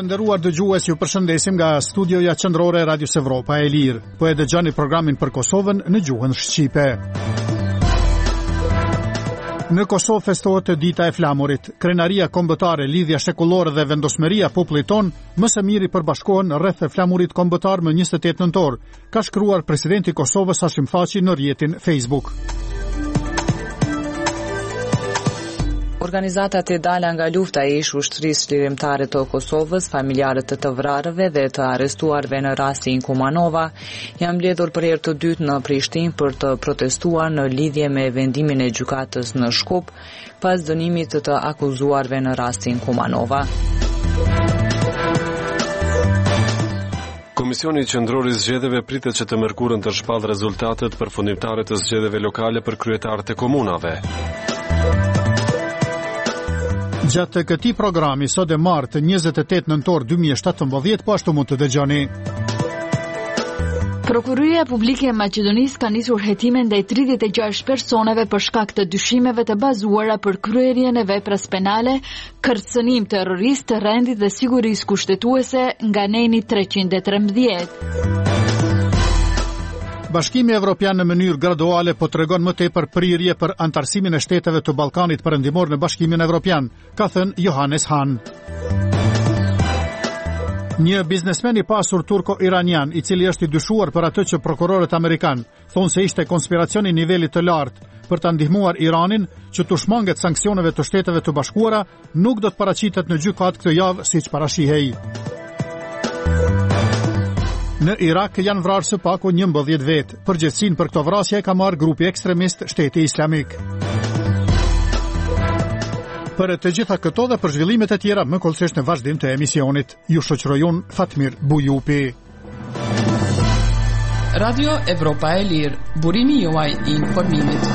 nderuar dëgjues, ju përshëndesim nga studioja qendrore e Radios Evropa e Lirë. Po e dëgjoni programin për Kosovën në gjuhën shqipe. Në Kosovë festohet dita e flamurit. Krenaria kombëtare, lidhja shekullore dhe vendosmëria popullit ton më së miri përbashkohen rreth flamurit kombëtar më 28 nëntor, ka shkruar presidenti i Kosovës Hashim Thaçi në rrjetin Facebook. Organizatat e dala nga lufta e ish ushtrisë lirimtare të Kosovës, familjarët të vrarëve dhe të arrestuarve në rastin Kumanova, janë mbledhur për herë të dytë në Prishtinë për të protestuar në lidhje me vendimin e gjykatës në Shkup pas dënimit të akuzuarve në rastin Kumanova. Komisioni Qendror i Zgjedhjeve pritet që të mërkurën të shpallë rezultatet përfundimtare të zgjedhjeve lokale për kryetarët e komunave. Gjatë këtij programi sot e martë 28 nëntor 2017, po ashtu mund të dëgjoni. Prokuroria Publike e Maqedonisë ka nisur hetime ndaj 36 personave për shkak të dyshimeve të bazuara për kryerjen e veprës penale, kërcënim terrorist, rendit dhe sigurisë kushtetuese nga Neni 313. Bashkimi Evropian në mënyrë graduale po tregon më tepër prirje për antarësimin e shteteve të Ballkanit Perëndimor në Bashkimin Evropian, ka thënë Johannes Hahn. Një biznesmen i pasur turko-iranian, i cili është i dyshuar për atë që prokurorët amerikan thonë se ishte konspiracion i nivelit të lartë për ta ndihmuar Iranin që të shmanget sanksioneve të Shteteve të Bashkuara, nuk do të paraqitet në gjykat këtë javë siç parashihej. Në Irak janë vrarë së paku 11 vetë. Përgjegjësinë për këto vrasje ka marrë grupi ekstremist Shteti Islamik. Për të gjitha këto dhe për zhvillimet e tjera më kollësisht në vazhdim të emisionit, ju shoqëroj unë Fatmir Bujupi. Radio Evropa e Lirë, burimi juaj i informimit.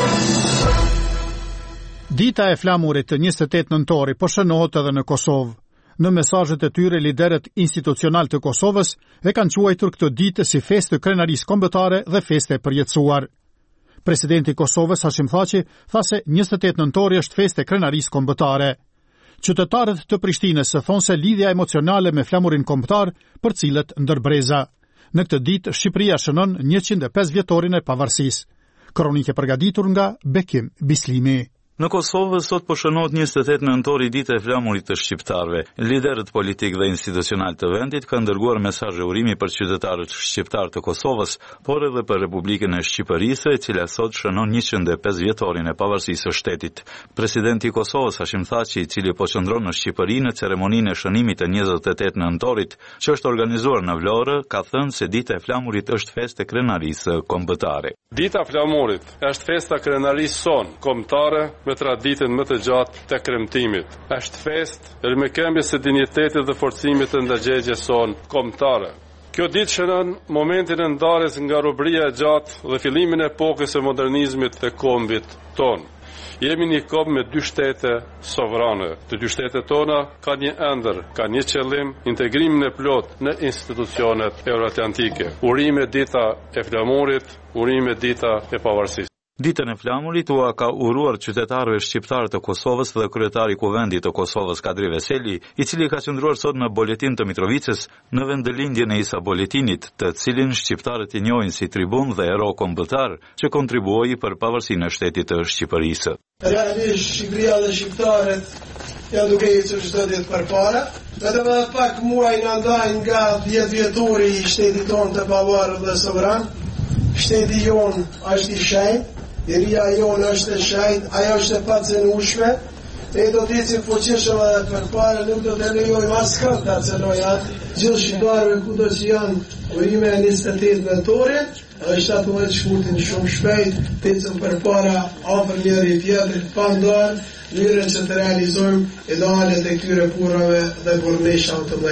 Dita e flamurit të 28 nëntori po shënohet edhe në Kosovë. Në mesazhet e tyre, liderët institucional të Kosovës e kanë quajtur këtë ditë si festë të krenarisë kombëtare dhe festë e përjetësuar. Presidenti i Kosovës Hashim Thaçi tha se 28 nëntori është festë e krenarisë kombëtare. Qytetarët të Prishtinës thonë se lidhja emocionale me flamurin kombëtar për cilët ndërbreza. Në këtë ditë Shqipëria shënon 105 vjetorin e pavarësisë. Kronikë e përgatitur nga Bekim Bislimi. Në Kosovë sot po shënohet 28 nëntori dita e flamurit të shqiptarëve. Liderët politik dhe institucional të vendit kanë dërguar mesazhe urimi për qytetarët shqiptar të Kosovës, por edhe për Republikën e Shqipërisë, e cila sot shënon 105 vjetorin e pavarësisë së shtetit. Presidenti i Kosovës Hashim Thaçi, i cili po qëndron në Shqipëri në ceremoninë e shënimit të 28 nëntorit, që është organizuar në Vlorë, ka thënë se dita e flamurit është festë e krenarisë kombëtare. Dita e flamurit është festa krenarisë son kombëtare me traditën më të gjatë të kremtimit. Është festë rikëmbjes së dinjitetit dhe forcimit të ndërgjegjes son kombëtare. Kjo ditë shënon momentin e ndarjes nga robëria e gjatë dhe fillimin e epokës së modernizmit të kombit ton. Jemi një kombë me 2 shtete sovrane. Të 2 shtetet tona ka një ëndër, ka një qëllim, integrimin e plot në institucionet euroatlantike. Urime dita e flamurit, urime dita e pavarësisë. Ditën e flamurit ua ka uruar qytetarëve shqiptarë të Kosovës dhe kryetari i Kuvendit të Kosovës Kadri Veseli, i cili ka qëndruar sot në Boletin të Mitrovicës në vendëlindjen e Isa Boletinit, të cilin shqiptarët i njohin si tribun dhe hero kombëtar që kontribuoi për pavarësinë e shtetit të Shqipërisë. Realisht Shqipëria dhe shqiptarët janë duke ecur çdo ditë përpara. Vetëm pak muaj na ndajnë nga 10 vjetori i shtetit tonë të pavarur dhe sovran. Shteti jonë është i shenjtë. Iria jonë është e shenjtë, ajo është e pacenueshme, ne do të ecim fuqishëm edhe përpara, nuk do të lejojmë askënd ta cenojë atë. Gjithë shqiptarëve kudo që janë, urime e 28 nëntorit, edhe 17 shkurtin shumë shpejt, të ecim përpara afër njëri tjetrit, pa ndarë, mënyrën që të realizojmë idealet e këtyre punëve dhe burrmesha të mëdha.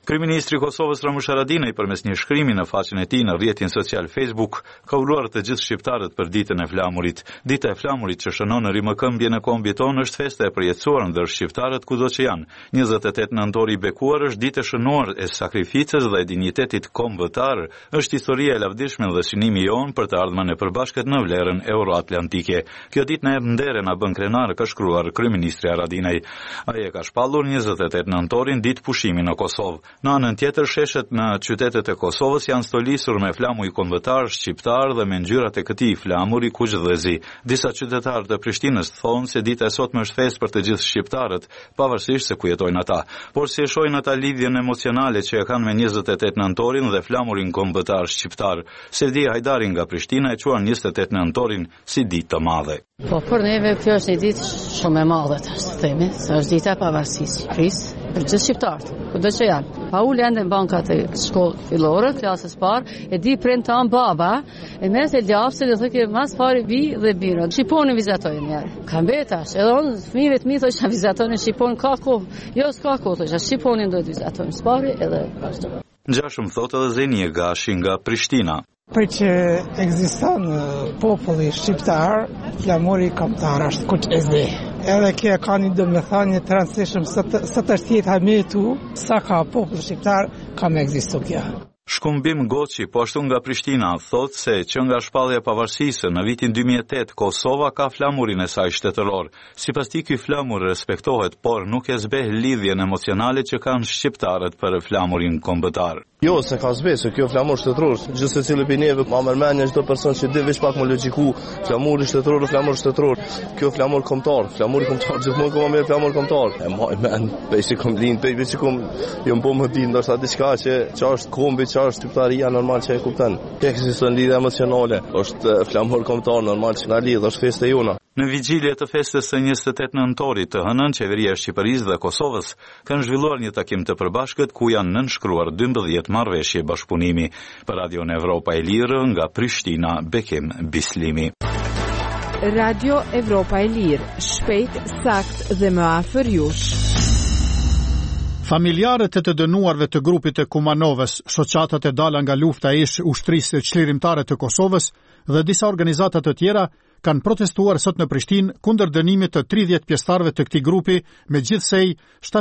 Kryeministri i Kosovës Ramush Haradinaj përmes një shkrimi në faqen e tij në rrjetin social Facebook ka uluar të gjithë shqiptarët për ditën e flamurit. Dita e flamurit që shënon rimëkëmbjen e kombit tonë është festa e përjetësuar ndër shqiptarët kudo që janë. 28 nëntori i bekuar është ditë e shënuar e sakrificës dhe e dinjitetit kombëtar, është historia e lavdishme dhe synimi jon për të ardhmen e përbashkët në vlerën euroatlantike. Kjo ditë na jep ndere na bën krenar, ka shkruar kryeministri Haradinaj. Ai e ka shpallur 28 nëntorin ditë pushimi në Kosovë. Në anën tjetër, sheshet në qytetet e Kosovës janë stolisur me flamuj kombëtar, shqiptar dhe me ngjyrat e këtij flamuri kuqdhëzi. Disa qytetarë të Prishtinës thonë se dita e sotme është festë për të gjithë shqiptarët, pavarësisht se ku jetojnë ata. Por si e shohin ata lidhjen emocionale që e kanë me 28 nëntorin dhe flamurin kombëtar shqiptar? Sevdi Hajdari nga Prishtina e quan 28 nëntorin si ditë të madhe. Po për neve kjo është një ditë shumë e madhe, të themi, se është dita e pavarësisë së Shqipërisë për gjithë shqiptarët, kudo që janë. Pa ulë ende në bankat e shkollë fillore, klasës parë, e di prind tan baba, e mes e djapse dhe thëke mas pari vi dhe biro. Shqiponin vizatojnë njerë. Kam betash, edhe onë fëmijëve të mi thosh që vizatojnë Shqipon ka kohë, jo s'ka kohë, thosh, Shqiponin do të vizatojnë spari edhe vazhdo. Ngjashëm thotë edhe Zenie Gashi nga Prishtina. Për që ekziston populli shqiptar, flamuri kombëtar është kuqdhëzi. Edhe kjo ka një domethënie të rëndësishme së të shtjet hametu, sa ka popull shqiptar ka me ekzistu kjo. Shkumbim Goçi, po ashtu nga Prishtina, thotë se që nga shpallja e pavarësisë në vitin 2008, Kosova ka flamurin e saj shtetëror. Sipas tij, ky flamur respektohet, por nuk e zbeh lidhjen emocionale që kanë shqiptarët për flamurin kombëtar. Jo, se ka zbeh, se kjo flamur shtetëror, gjithë secili prej neve ma mërmenja çdo person që di veç pak më logjiku, flamuri shtetëror, flamur shtetëror. Kjo flamur kombëtar, flamuri kombëtar, gjithmonë kam marrë flamur kombëtar. E maj men, pse kom lind, pse kom jam po më di ndoshta diçka që është kombi, që është shqiptaria normal që e kupton. Ekziston lidhje emocionale, është flamur kombëtar normal që na lidh, është festa jona. Në vigjilje të festës së 28 nëntorit të hënën, qeveria e Shqipërisë dhe Kosovës kanë zhvilluar një takim të përbashkët ku janë nënshkruar 12 marrëveshje bashkëpunimi. Për Radion Evropa e Lirë nga Prishtina, Bekim Bislimi. Radio Evropa e Lirë, shpejt, sakt dhe më afër jush. Familjarët e të dënuarve të grupit e Kumanovës, shoqatat e dala nga lufta ish ushtrisë çlirimtare të Kosovës dhe disa organizata të tjera kanë protestuar sot në Prishtinë kundër dënimit të 30 pjesëtarëve të këtij grupi, megjithsej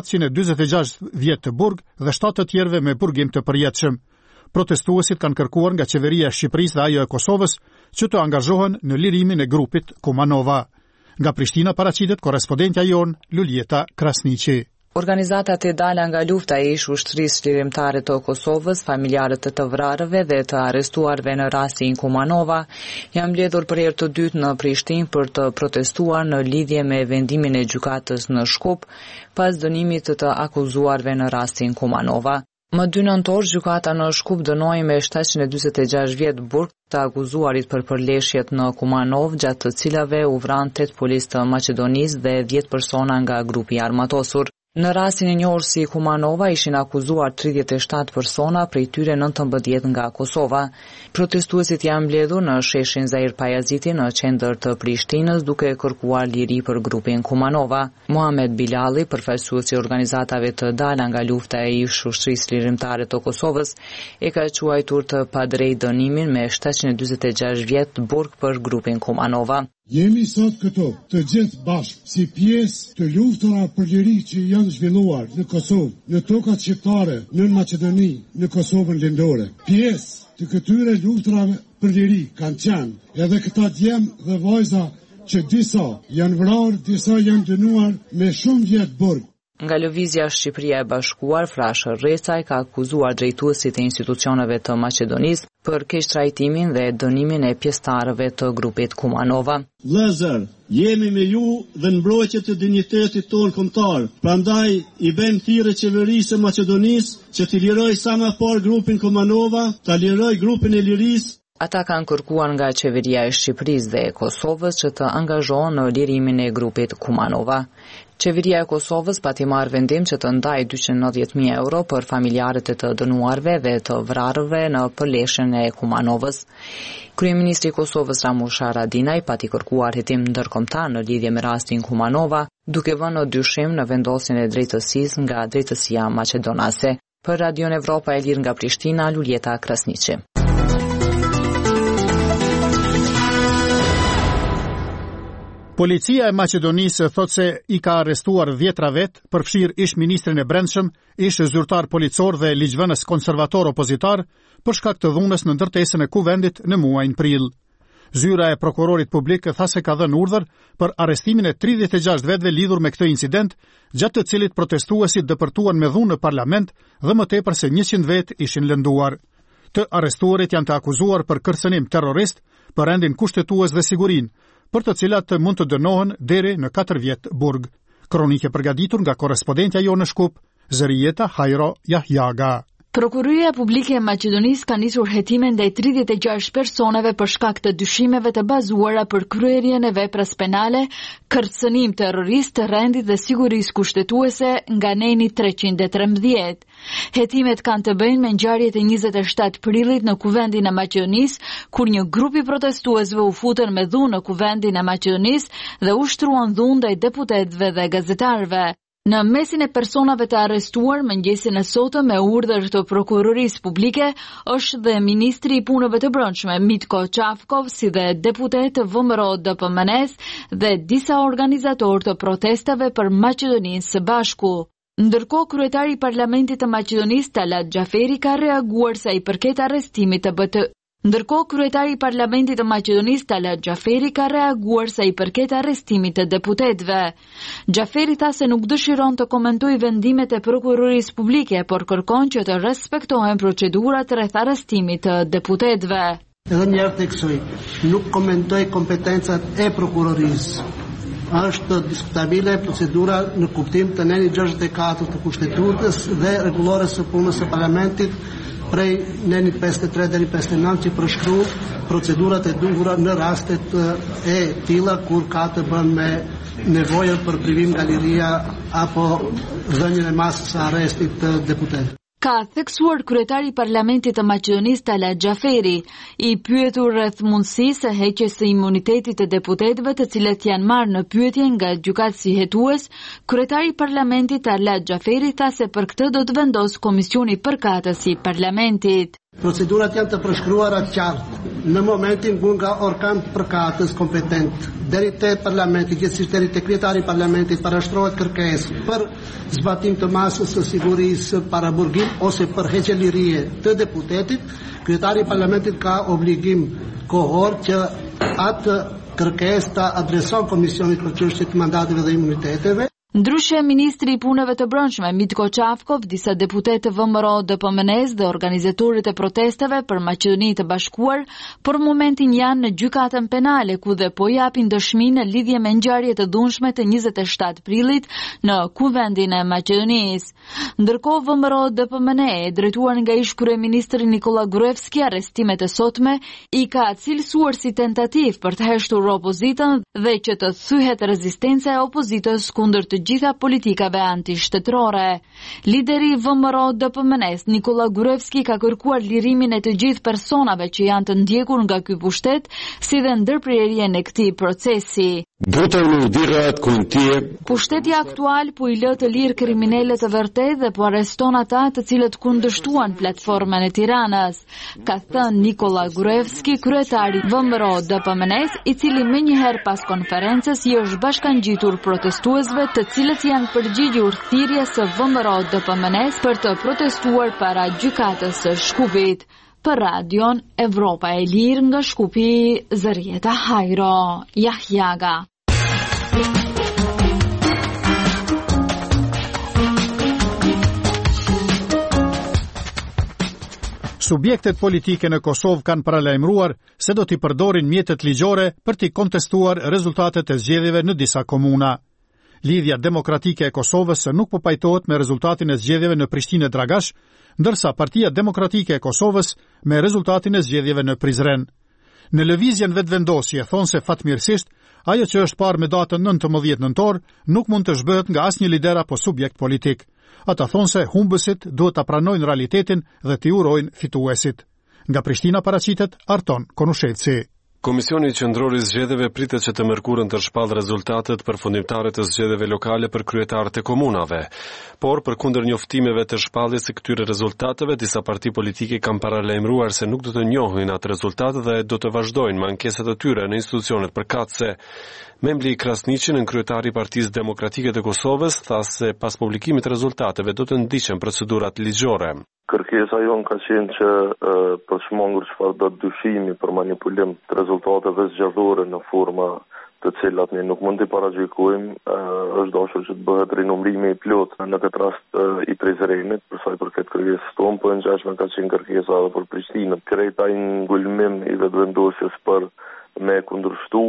746 vjet të burg dhe 7 të tjerëve me burgim të përjetshëm. Protestuesit kanë kërkuar nga qeveria e Shqipërisë dhe ajo e Kosovës që të angazhohen në lirimin e grupit Kumanova. Nga Prishtina paraqitet korrespondentja jon Luljeta Krasniqi. Organizatat e dala nga lufta ish ushtrisë çlirimtare të Kosovës, familjarët të vrarëve dhe të arrestuarve në rastin Kumanova, janë mbledhur për herë të dytë në Prishtinë për të protestuar në lidhje me vendimin e gjykatës në Shkup pas dënimit të akuzuarve në rastin Kumanova. Më 2 nëntor, gjykata në Shkup dënoi me 746 vjet burg të akuzuarit për përleshjet në Kumanov, gjatë të cilave u vran 8 policë të Maqedonisë dhe 10 persona nga grupi armatosur. Në rastin e njohur si Kumanova ishin akuzuar 37 persona, prej tyre 19 nga Kosova. Protestuesit janë mbledhur në sheshin Zair Pajaziti në qendër të Prishtinës duke kërkuar liri për grupin Kumanova. Muhamet Bilali, përfaqësuesi i organizatave të dala nga lufta e ish ushtrisë lirimtare të Kosovës, e ka quajtur të padrejtë dënimin me 746 vjet burg për grupin Kumanova. Jemi sot këto, të gjithë bashkë, si pjesë të luftëra për liri që janë zhvilluar në Kosovë, në tokat shqiptare, në Maqedoni, në Kosovën lindore. Pjesë të këtyre luftërave për liri kanë qenë edhe këta djemë dhe vajza që disa janë vrarë, disa janë dënuar me shumë vjet burg. Nga lëvizja Shqipëria e Bashkuar, Frashë Recaj ka akuzuar drejtuesit e institucioneve të Maqedonisë për keqtrajtimin dhe dënimin e pjesëtarëve të grupit Kumanova. Vëllezër, jemi me ju dhe në mbrojtje të dinjitetit tonë kombëtar. Prandaj i bën thirrje qeverisë së Maqedonisë që të liroj sa më parë grupin Kumanova, ta liroj grupin e lirisë. Ata kanë kërkuar nga qeveria e Shqipërisë dhe e Kosovës që të angazhohen në lirimin e grupit Kumanova. Qeveria e Kosovës pati marrë vendim që të ndajë 290.000 euro për familjarët e të dënuarve dhe të vrarëve në përleshjen e Kumanovës. Kryeministri i Kosovës Ramush Haradinaj pati kërkuar hetim ndërkombëtar në lidhje me rastin Kumanova, duke vënë në dyshim në vendosjen e drejtësisë nga drejtësia maqedonase. Për Radion Evropa e Lirë nga Prishtina, Luljeta Krasniqi. Policia e Maqedonisë thot se I ka arrestuar 10 vet, përfshir ish ministrin e Brendshëm, ish zyrtar policor dhe ligjvënës konservator opozitar, për shkak të dhunës në ndërtesën e kuvendit në muajin prill. Zyra e prokurorit publik tha se ka dhënë urdhër për arrestimin e 36 vetëve lidhur me këtë incident, gjatë të cilit protestuesit dëpërtuan me dhunë në parlament dhe më tepër se 100 vet ishin lënduar. Të arrestuarit janë të akuzuar për kërcënim terrorist, për rendin kushtetues dhe sigurinë, për të cilat mund të dënohen deri në 4 vjet burg. Kronike përgatitur nga korrespondentja jonë në Shkup, Zërijeta Hajro Jahjaga. Prokuroria Publike e Maqedonisë ka nisur hetime ndaj 36 personave për shkak të dyshimeve të bazuara për kryerjen e veprës penale, kërcënim terrorist të rendit dhe sigurisë kushtetuese nga neni 313. Hetimet kanë të bëjnë me ngjarjet e 27 prillit në kuvendin e Maqedonisë, kur një grup I protestuesve u futën me dhunë në kuvendin e Maqedonisë dhe ushtruan dhunë ndaj deputetëve dhe gazetarëve. Në mesin e personave të arrestuar mëngjesin e sotëm me urdhër të prokurorisë publike është dhe ministri I punëve të brendshme Mitko Çafkov, si dhe deputet VMRO DPMNES dhe disa organizatorë të protestave për Maqedoninë së Bashku. Ndërkohë, kryetari I Parlamentit të Maqedonisë Talat Xhaferi ka reaguar sa I përket arrestimit të BT. Ndërkohë, kryetari I Parlamentit të Maqedonisë Talat Xhaferi ka reaguar sa I përket arrestimit të deputetëve. Xhaferi tha se nuk dëshiron të komentojë vendimet e prokurorisë publike, por kërkon që të respektohen procedurat rreth arrestimit të deputetëve. Edhe një herë theksoj, nuk komentoj kompetencat e prokurorisë. Është diskutabile procedura në kuptim të neni 64 të Kushtetutës dhe rregullores së punës së Parlamentit prej neni 53 deri 59 që përshkru procedurat e duhura në rastet e tilla kur ka të bën me nevojën për privim nga liria apo dhënien e masës së arrestit të deputetëve. Ka theksuar kryetari I Parlamentit të Maqedonisë Talat Xhaferi, I pyetur rreth mundësisë së heqjes së imunitetit të deputetëve të cilët janë marrë në pyetje nga gjykatësi si hetues, kryetari I Parlamentit Talat Xhaferi tha se për këtë do të vendosë komisioni përkatës I Parlamentit. Procedurat janë të përshkruara qartë në momentin ku nga organ përkatës kompetent deri te parlamenti, gjithsesi deri te kryetari I parlamentit parashtrohet kërkesë për zbatim të masës së sigurisë para burgim ose për heqje lirie të deputetit, kryetari I parlamentit ka obligim kohor që atë kërkesë ta adreson komisionit për çështjet e mandateve dhe imuniteteve. Ndryshe, ministri I punëve të brendshme Mitko Çafkov, disa deputetë VMRO DPMNES dhe organizatorët e protestave për Maqedoni të Bashkuar për momentin janë në gjykatën penale ku dhe po japin dëshmi në lidhje me ngjarjet të dhunshme të 27 prillit në kuvendin e Maqedonisë. Ndërkohë, VMRO DPMNE e drejtuar nga ish kryeministri Nikola Gruevski arrestimet e sotme I ka cilësuar si tentativë për të heshtur opozitën dhe që të thyhet rezistenca e opozitës kundër të gjitha politikave antishtetrore. Lideri VMRO DPMNES Nikola Gruevski ka kërkuar lirimin e të gjithë personave që janë të ndjekur nga ky pushtet, si dhe ndërprerjen e këtij procesi. Pushteti aktual po I lë të lirë kriminalët të vërtetë dhe po arreston ata të cilët kundërshtuan platformën e Tiranës, ka thënë Nikola Gruevski, kryetari VMRO DPMNES, I cili menjëherë pas konferencës I është bashkangjitur protestuesve të cilët janë përgjigjur thirrjes së VMRO DPMNES për të protestuar para gjykatës së Shkupit. Për Radion Evropa e Lirë nga Shkupi, Zërijeta Hajro Jahjaga. Subjektet politike në Kosovë kanë paralajmëruar se do t'i përdorin mjetet ligjore për t'i kontestuar rezultatet e zgjedhjeve në disa komuna. Lidhja Demokratike e Kosovës nuk po pajtohet me rezultatin e zgjedhjeve në Prishtinë e Dragash, ndërsa Partia Demokratike e Kosovës me rezultatin e zgjedhjeve në Prizren. Në lëvizjen vetëvendosje thonë se fatmirësisht ajo që është parë me datën 19 nëntor nuk mund të zhbëhet nga asnjë lider apo subjekt politik. Ata thonë se humbësit duhet ta pranojnë realitetin dhe t'i urojnë fituesit. Nga Prishtina paraqitet Arton Konushevci. Komisioni Qendror i Zgjedhjeve pritet që të mërkurën të shpallë rezultatet përfundimtare të zgjedhjeve lokale për kryetarët e komunave. Por, përkundër njoftimeve të shpalljes së këtyre rezultateve, disa parti politike kanë paralajmëruar se nuk do të njohin atë rezultate dhe do të vazhdojnë me ankesat e tyre në institucionet përkatëse. Membri Krasniqi, në kryetari i Partisë Demokratike të Kosovës, tha se pas publikimit të rezultateve do të ndiqen procedurat ligjore. Kërkesa jonë ka qenë që për shmangur çfarë do të dyshimi për manipulim të rezultateve zgjedhore në forma të cilat ne nuk mund të paragjykojmë, është dashur që të bëhet rinumrimi i plot në këtë rast i Prizrenit, për sa i përket kërkesës tonë, po ngjashme ka qenë kërkesa edhe për Prishtinën. Krejt ai ngulmim i vetëvendosjes për me kundërshtu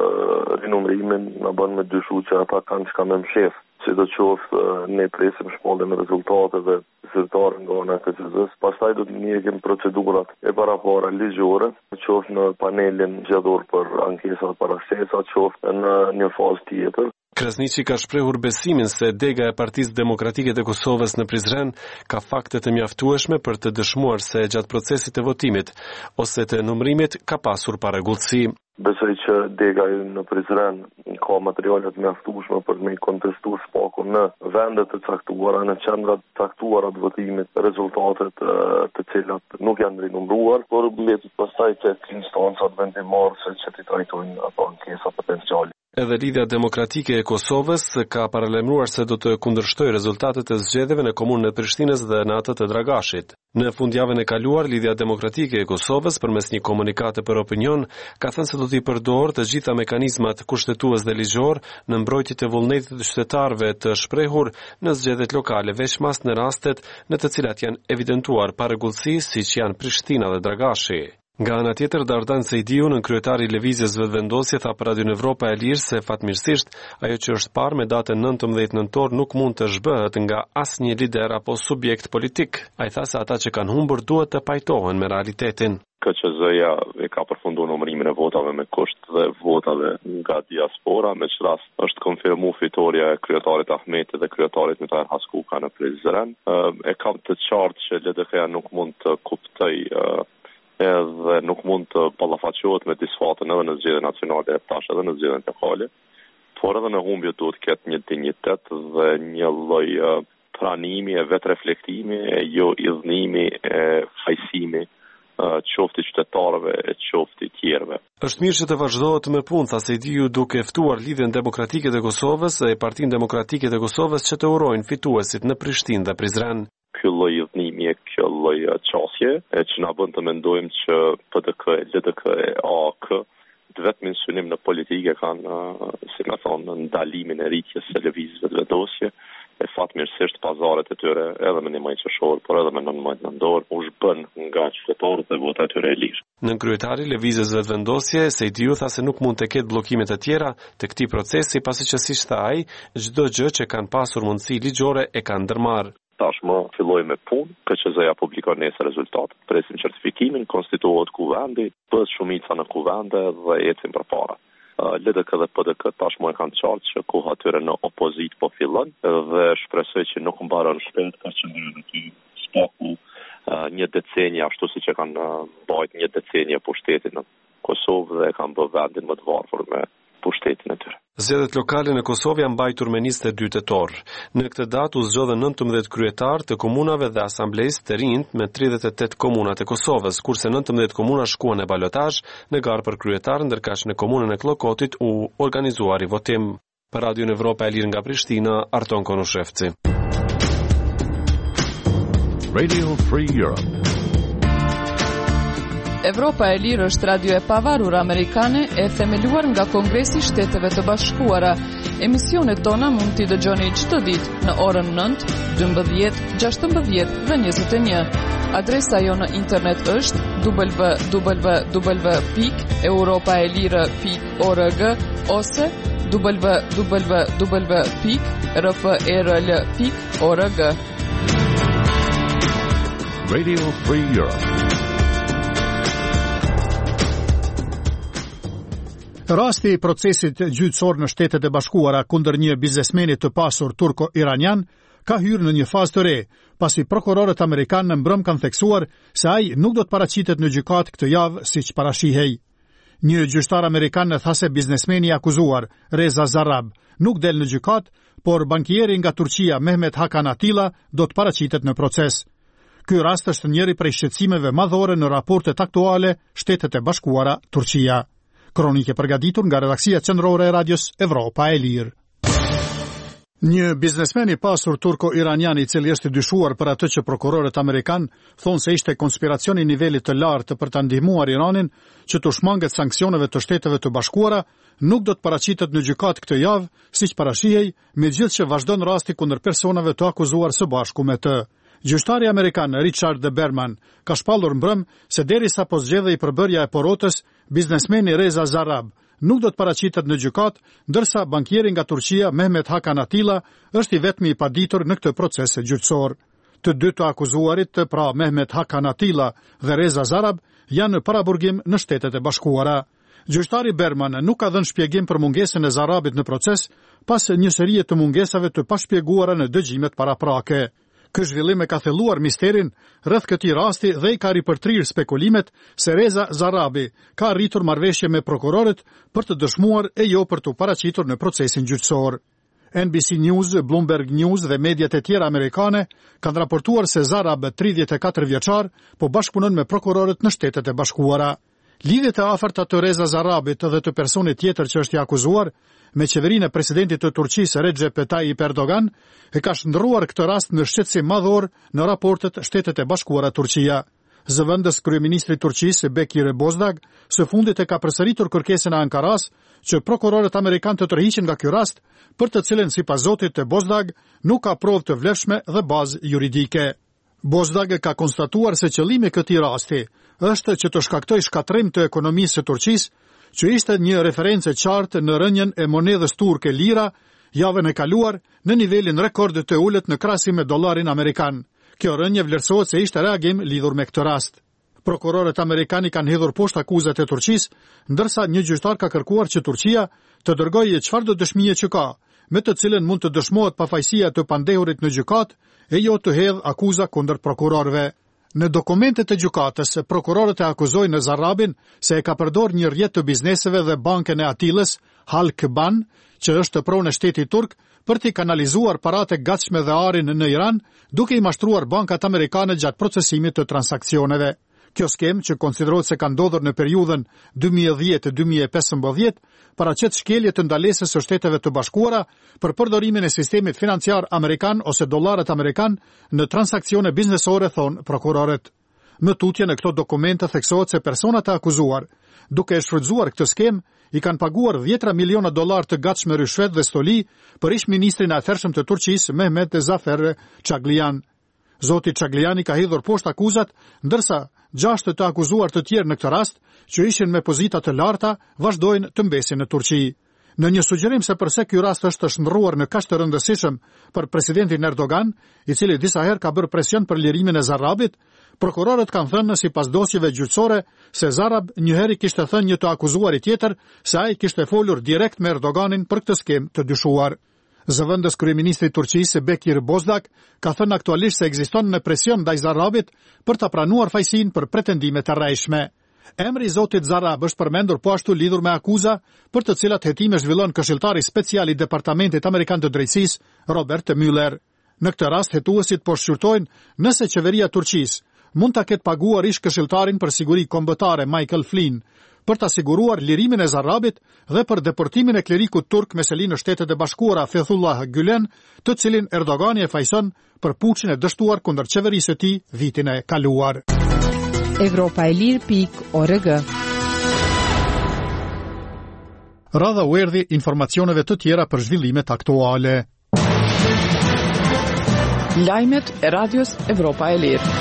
rinumrimin na bën me dyshu që ata kanë çka me mshef. Sidoqoftë ne presim shpalljen e rezultateve zyrtare nga ana e KQZ-s, pastaj do të njehim procedurat e parapara ligjore, qoftë në panelin zgjedhor për ankesat parashtesa, qoftë në një fazë tjetër. Krasniqi ka shprehur besimin se dega e Partisë Demokratike të Kosovës në Prizren ka fakte të mjaftueshme për të dëshmuar se gjatë procesit të votimit ose të numërimit ka pasur paregullsi. Besoj që dega në Prizren ka materiale të mjaftueshme për me kontestuar spakun në vendet të caktuara, në qendrat të caktuara të votimit, rezultatet të cilat nuk janë rinumëruar, por mbetet pastaj tek instancat vendimore që të trajtojnë ato ankesa potenciale. Edhe Lidhja Demokratike e Kosovës ka paralajmëruar se do të kundërshtojë rezultatet e zgjedhjeve në komunën e Prishtinës dhe në atë të Dragašit. Në fundjavën e kaluar, Lidhja Demokratike e Kosovës përmes një komunikate për opinion ka thënë se do t'i përdorë të gjitha mekanizmat kushtetues dhe ligjor në mbrojtje të vullnetit të qytetarëve të shprehur në zgjedhjet lokale, veçmas në rastet në të cilat janë evidentuar paregullsi siç janë Prishtina dhe Dragashi. Nga ana tjetër, Dardan Sejdiu, në kryetari i Lëvizjes Vetëvendosje, tha për Radio Evropa e Lirë se fatmirësisht ajo që është parë me datën 19 nëntor nuk mund të zhbëhet nga asnjë lider apo subjekt politik. Ai tha se ata që kanë humbur duhet të pajtohen me realitetin. KQZ-ja e ka përfunduar numërimin e votave me kusht dhe votave nga diaspora, me që rast është konfirmu fitoria e kryetarit Ahmeti dhe kryetarit Muhtar Haskuka në Prizren. E kam të qartë që LDK-ja nuk mund të kuptojë edhe nuk mund të ballafaqohet me disfatën edhe në zgjedhjen nacionale e tash edhe në zgjedhjen lokale, por edhe në humbje duhet të ketë një dinjitet dhe një lloj pranimi e vetreflektimi e jo idhnimi e fajsimi qofti qytetarëve e qofti tjerëve. Është mirë që të vazhdohet me punë, tha Sejdiu, duke ftuar Lidhjen Demokratike të Kosovës dhe Partinë Demokratike të Kosovës që të urojnë fituesit në Prishtinë dhe Prizren. Ky lloj idhnimi, kjo lloj qasje, që na bën të mendojmë që PDK, LDK e AK vetëm synim në politike kanë, si më thonë, ndalimin e rritjes së lëvizjes vetëvendosje, e fatmirësisht pazaret e tyre edhe me 1 maj qershor, por edhe me 9 maj nëntor, u zhbën nga qytetarët dhe vota e tyre e lirë. Në kryetari Lëvizjes Vetëvendosje, Sejdiu tha se nuk mund të ketë bllokimet e tjera të këtij procesi, pasi që siç tha ai, çdo gjë që kanë pasur mundësi ligjore e kanë ndërmarrë. Tashmë filloj me punë, KQZ-ja publikon nesër rezultatet. Presim certifikimin, konstituohet kuvendi, bëhet shumica në kuvende dhe ecim përpara. LDK dhe PDK tashmë e kanë qartë që koha tyre në opozit po fillon dhe shpresoj që nuk mbaron shpejt ka qëndryrën aty spaku një decenje ashtu siç e kanë mbajt një decenje pushtetin në Kosovë dhe kanë bërë vendin më të varfër me pushtetin e tyre. Zgjedhjet lokale në Kosovë janë mbajtur me 22 tetor. Në këtë datë u zgjodhen 19 kryetar të komunave dhe asamblesë të rinjt me 38 komunat e Kosovës, kurse 19 komuna shkuan në balotazh në garë për kryetar, ndërkaq në komunën e Kllokotit u organizuar i votim. Për Radio Evropa e Lirë nga Prishtina, Arton Konushevci. Radio Free Europe. Evropa e Lirë është radio e pavarur amerikane e themeluar nga Kongresi i Shteteve të Bashkuara. Emisionet tona mund t'i dëgjoni çdo ditë në orën 9, 12, 16 dhe 21. Adresa jo në internet është www.europaelire.org ose www.rfrl.org. Radio Free Europe. Rasti i procesit gjyqësor në Shtetet e Bashkuara kundër një biznesmeni të pasur turko-iranian ka hyrë në një fazë të re, pasi prokurorët amerikanë në mbrëm kanë theksuar se ai nuk do të paraqitet në gjykatë këtë javë siç parashihej. Një gjyqtar amerikan tha se biznesmeni i akuzuar, Reza Zarrab, nuk del në gjykat, por bankieri nga Turqia Mehmet Hakan Atilla do të paraqitet në proces. Ky rast është njëri prej shqetësimeve madhore në raportet aktuale Shtetet e Bashkuara Turqia. Kronike përgatitur nga redaksia qendrore e Radios Evropa e Lirë. Një biznesmen i pasur turko-iranian i cili është dyshuar për atë që prokurorët amerikan thonë se ishte konspiracion i nivelit të lartë për ta ndihmuar Iranin që të shmanget sanksioneve të Shteteve të Bashkuara, nuk do të paraqitet në gjykat këtë javë, siç parashihej, megjithëse vazhdon rasti kundër personave të akuzuar së bashku me të. Gjyqtari amerikan Richard de Berman ka shpallur mbrëm se derisa po zgjedhej përbërja e porotës, biznesmeni Reza Zarrab nuk do të paraqitet në gjykat, ndërsa bankieri nga Turqia Mehmet Hakan Atilla është i vetmi i paditur në këtë proces gjyqësor. Të dy të akuzuarit, pra Mehmet Hakan Atilla dhe Reza Zarrab, janë në paraburgim në Shtetet e Bashkuara. Gjyqtari Berman nuk ka dhënë shpjegim për mungesën e Zarrabit në proces, pas një serie të mungesave të pashpjeguara në dëgjimet paraprake. Ky zhvillim e ka thelluar misterin rreth këtij rasti dhe i ka ripërtrir spekulimet se Reza Zarrabi ka arritur marrëveshje me prokurorët për të dëshmuar e jo për të paraqitur në procesin gjyqësor. NBC News, Bloomberg News dhe mediat e tjera amerikane kanë raportuar se Zarrab, 34 vjeçar, po bashkëpunon me prokurorët në Shtetet e Bashkuara. Lidhjet e afërta të Reza Zarrabit dhe të personit tjetër që është i akuzuar me qeverinë e presidentit të Turqisë Recep Tayyip Erdogan e ka shndërruar këtë rast në shqetësim madhor në raportet Shtetet e Bashkuara Turqia. Zëvendës kryeministri i Turqisë Bekir Bozdag së fundit e ka përsëritur kërkesën e Ankaras që prokurorët amerikanë të tërhiqin nga ky rast, për të cilën sipas zotit Bozdag nuk ka provë të vlefshme dhe bazë juridike. Bozdag ka konstatuar se qëllimi i këtij rasti është që të shkaktoj shkatrim të ekonomisë së Turqisë, që ishte një referencë e qartë në rënjen e monedhës turke lira javën e kaluar në nivelin rekord të ulët në krahasim me dollarin amerikan. Kjo rënje vlerësohet se ishte reagim lidhur me këtë rast. Prokurorët amerikanë kanë hedhur poshtë akuzat e Turqisë, ndërsa një gjyqtar ka kërkuar që Turqia të dërgojë çfarëdo dëshmie që ka, me të cilën mund të dëshmohet pafajësia të pandehurit në gjykat e jo të hedhë akuza kundër prokurorëve. Në dokumentet e gjykatës, prokurorët e akuzojnë Zarrabin se e ka përdor një rrjet të bizneseve dhe bankën e Atillës, Halk Ban, që është pronë e shtetit turk, për t'i kanalizuar paratë e gatshme dhe arin në Iran, duke i mashtruar bankat amerikane gjatë procesimit të transaksioneve. Kjo skem, që konsiderohet se ka ndodhur në periudhën 2010-2015, paraqet shkelje të ndalesës së Shteteve të Bashkuara për përdorimin e sistemit financiar amerikan ose dollarët amerikan në transakcione biznesore, thon prokurorët. Më tutje në këto dokumente theksohet se personat e akuzuar, duke e shfrytzuar këtë skem, i kanë paguar 10 miliona dollar të gatshme rishvet dhe stoli për ish-ministrin e atëhershëm të Turqisë Mehmet Zafer Çaglian. Zoti Çagliani ka hedhur poshtë akuzat, ndërsa 6 të akuzuar të tjerë në këtë rast, që ishin me pozita të larta, vazhdojnë të mbesin në Turqi. Në një sugjerim se përse ky rast është shndërruar në kaq të rëndësishëm për presidentin Erdogan, i cili disa herë ka bërë presion për lirimin e Zarrabit, prokurorët kanë thënë sipas dosjeve gjyqësore se Zarrab njëherë kishte thënë një të akuzuarit tjetër se ai kishte folur direkt me Erdoganin për këtë skem të dyshuar. Zëvendës kryeministri i Turqisë Bekir Bozdag ka thënë aktualisht se ekziston në presion ndaj Zarrabit për ta pranuar fajsinë për pretendime të rrejshme. Emri i zotit Zarrab është përmendur po ashtu lidhur me akuza për të cilat hetime zhvillon këshilltari special i Departamentit Amerikan të Drejtësisë Robert Mueller. Në këtë rast hetuesit po shqyrtojnë nëse qeveria e Turqisë mund ta ketë paguar ish këshilltarin për siguri kombëtare Michael Flynn për ta siguruar lirimin e Zarrabit dhe për deportimin e klerikut turk me seli në Shtetet e Bashkuara Fethullah Gülen, të cilin Erdogani e fajson për puçin e dështuar kundër qeverisë së tij vitin e kaluar. Evropaelir.org. Radha u erdhi informacioneve të tjera për zhvillimet aktuale. Lajmet e Radios Evropa e Lirë.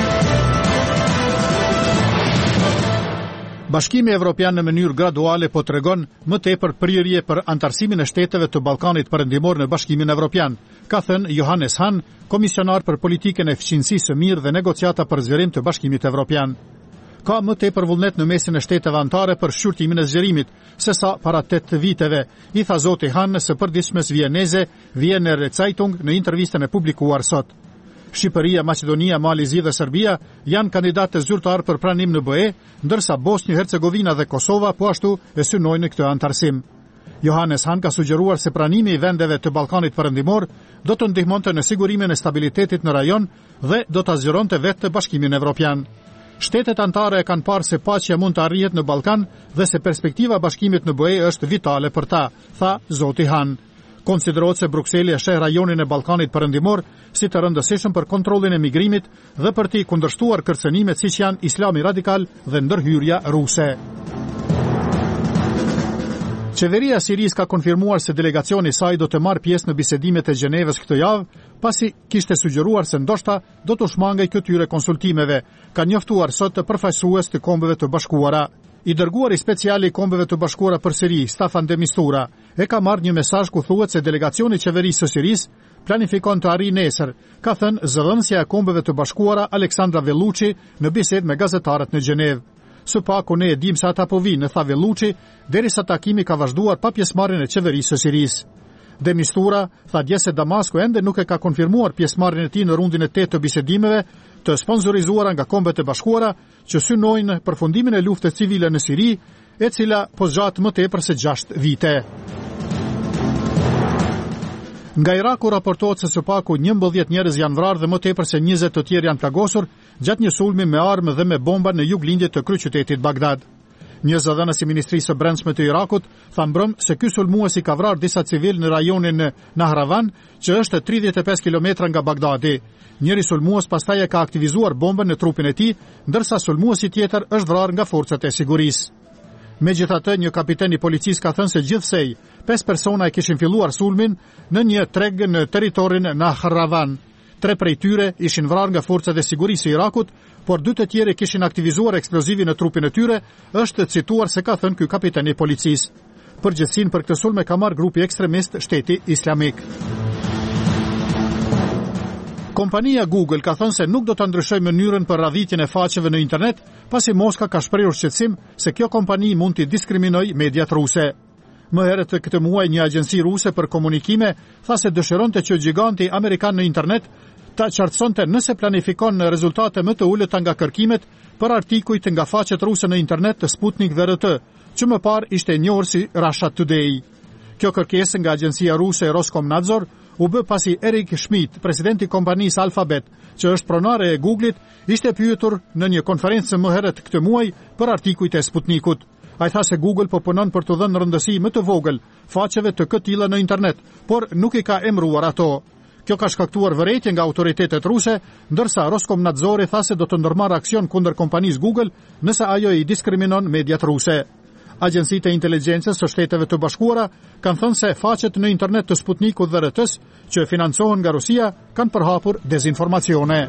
Bashkimi Evropian në mënyrë graduale po tregon më tepër prirje për antarësimin e shteteve të Ballkanit Perëndimor në Bashkimin Evropian, ka thënë Johannes Hahn, komisionar për politikën e eficiencisë së mirë dhe negociata për zgjerim të Bashkimit Evropian. Ka më tepër vullnet në mesin e shteteve anëtare për shqyrtimin e zgjerimit, sesa para 8 viteve, i tha zoti Hahn së përditshmes vieneze Wiener Zeitung në intervistën e publikuar sot. Shqipëria, Maqedonia, Malizi dhe Serbia janë kandidatë zyrtar për pranim në BE, ndërsa Bosnjë-Hercegovina dhe Kosova po ashtu e synojnë në këtë antarësim. Johannes Hahn ka sugjeruar se pranimi i vendeve të Ballkanit Perëndimor do të ndihmonte në sigurimin e stabilitetit në rajon dhe do ta zgjeronte vetë Bashkimin Evropian. Shtetet anëtare kanë parë se paqja mund të arrihet në Ballkan dhe se perspektiva bashkimit në BE është vitale për ta, tha zoti Hahn. Konsiderohet se Brukseli e sheh rajonin e Ballkanit Perëndimor si të rëndësishëm për kontrollin e migrimit dhe për të kundërshtuar kërcënimet siç janë Islami radikal dhe ndërhyrja ruse. Qeveria e Sirisë ka konfirmuar se delegacioni i saj do të marrë pjesë në bisedimet e Gjenevës këtë javë, pasi kishte sugjeruar se ndoshta do të shmangej këtyre konsultimeve, ka njoftuar sot të përfaqësues të Kombeve të Bashkuara. I dërguari special i Kombeve të Bashkuara për Siri, Staffan de Mistura, e ka marrë një mesazh ku thuhet se delegacioni i qeverisë së Sirisë planifikon të arrijë nesër, ka thënë zëdhënësja e Kombeve të Bashkuara Aleksandra Velluçi në bisedë me gazetarët në Gjenevë. Së paku ne e dim se ata po vinë, tha Velluçi, derisa takimi ka vazhduar pa pjesëmarrjen e qeverisë së Sirisë. De Mistura tha dje se Damasku ende nuk e ka konfirmuar pjesëmarrjen e tij në rundin e 8 të bisedimeve të sponsorizuara nga Kombet e Bashkuara që synojnë përfundimin e luftës civile në Siri, e cila po zgjat më tepër se 6 vite. Nga Iraku raportohet se së paku 11 njerëz janë vrarë dhe më tepër se 20 të tjerë janë plagosur gjatë një sulmi me armë dhe me bomba në juglindje të kryeqytetit Bagdad. Një zëdhënës i Ministrisë së Brendshme të Irakut tha mbrëm se ky sulmues i ka vrarë disa civil në rajonin Nahravan, që është 35 kilometra nga Bagdadi. Njëri sulmues pastaj e ka aktivizuar bombën në trupin e tij, ndërsa sulmuesi tjetër është vrarë nga forcat e sigurisë. Megjithatë, një kapiten i policisë ka thënë se gjithsej 5 persona e kishin filluar sulmin në një treg në territorin Nahravan. 3 prej tyre ishin vrarë nga forcat e sigurisë së Irakut, por 2 të tjerë kishin aktivizuar eksplozivin në trupin e tyre, është cituar se ka thënë ky kapiten i policisë. Përgjegjësinë për këtë sulm e ka marrë grupi ekstremist Shteti Islamik. Kompania Google ka thënë se nuk do të ndryshojë mënyrën për radhitjen e faqeve në internet, pasi Moska ka shprehur shqetësim se kjo kompani mund të diskriminojë mediat ruse. Më herët këtë muaj një agjenci ruse për komunikime tha se dëshironte që giganti amerikan në internet ta qartësonte nëse planifikon rezultate më të ulëta nga kërkimet për artikujt nga faqet ruse në internet të Sputnik dhe RT, që më parë ishte e njohur si Russia Today. Kjo kërkesë nga agjencia ruse Roskomnadzor u bë pasi Eric Schmidt, presidenti i kompanisë Alphabet, që është pronare e Google-it, ishte pyetur në një konferencë më herët këtë muaj për artikujt e Sputnikut. Ai tha se Google po punon për të dhënë rëndësi më të vogël faqeve të këtij tilla në internet, por nuk i ka emëruar ato. Kjo ka shkaktuar vërejtje nga autoritetet ruse, ndërsa Roskomnadzori tha se do të ndërmarrë aksion kundër kompanisë Google nëse ajo i diskriminon mediat ruse. Agjencitë e inteligjencës së Shteteve të Bashkuara kanë thënë se faqet në internet të Sputnikut dhe RT-s, që financohen nga Rusia, kanë përhapur dezinformacione.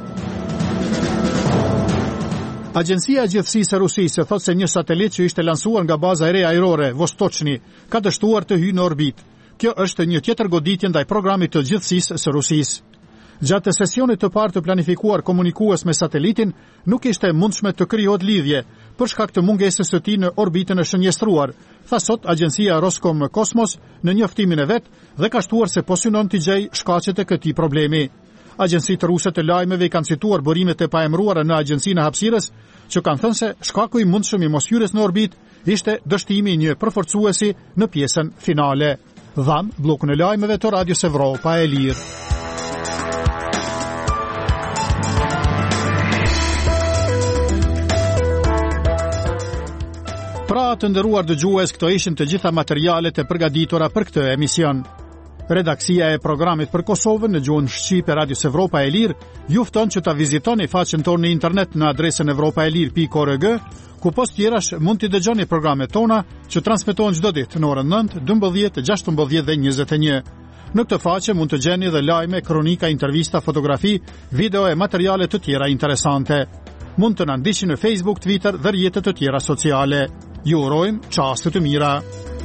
Agjencia e Gjithësisë e Rusisë thotë se një satelit që ishte lansuar nga baza e re ajrore Vostochni ka dështuar të hyjë në orbitë. Kjo është një tjetër goditje ndaj programit të gjithësisë së Rusisë. Gjatë sesionit të parë të planifikuar komunikues me satelitin, nuk ishte mundshme të krijohet lidhje për shkak të mungesës së tij në orbitën e shënjestruar, tha sot agjencia Roskomkosmos në njoftimin e vet dhe ka shtuar se po synon të gjejë shkaqet e këtij problemi. Agjencitë ruse të lajmeve i kanë cituar burimet e paemëruara në Agjencinë e Hapësirës, që kanë thënë se shkaku i mundshëm i moshyrjes në orbitë ishte dështimi i një përforcuesi në pjesën finale. Dham, blokun e lajmeve të Radios Evropa e Lirë. Pra të nderuar dëgjues, këto ishin të gjitha materialet e përgatitura për këtë emision. Redaksia e programit për Kosovën në gjuhën shqipe Radios Evropa e Lirë ju fton që ta vizitoni faqen tonë në internet në adresën evropaelir.org, ku post tjerash mund t'i dëgjoni programet tona që transmetohen çdo ditë në orën 9, 12, 16 dhe 21. Në këtë faqe mund të gjeni dhe lajme, kronika, intervista, fotografi, video e materiale të tjera interesante. Mund të na ndiqni në Facebook, Twitter dhe rrjetet të tjera sociale. Ju urojmë çaste të mira.